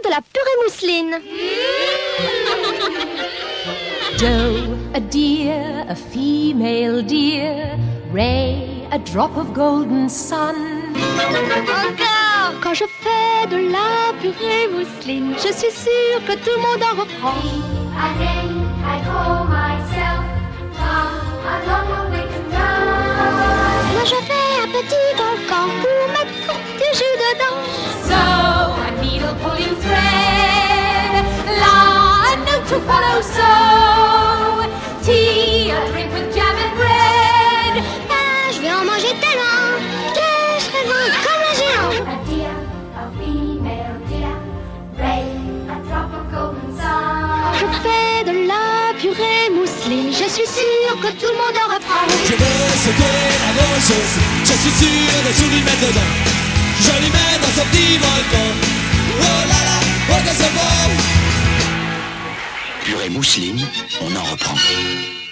de la purée mousseline. Doe, a deer, a female deer. Ray, a drop of golden sun. Encore. Quand je fais de la purée mousseline, je suis sûre que tout le monde en reprend. I call myself from a long way to run. Moi je fais un petit volcan pour mettre du jus dedans. So, a needle pulling thread. La, a note to follow. So, tea, a drink with jam and bread. Ah, je vais en manger tellement que je serai gros comme un géant. A deer, a female deer, Ray, a drop of golden sun. Je fais de la purée mousseline, je suis sûre que tout le monde en reprend. Je veux sauter la rocheuse, je suis sûr de tout lui mettre dedans. Je lui mets dans ce petit volcan. Oh là là, oh que c'est bon. Purée mousseline, on en reprend.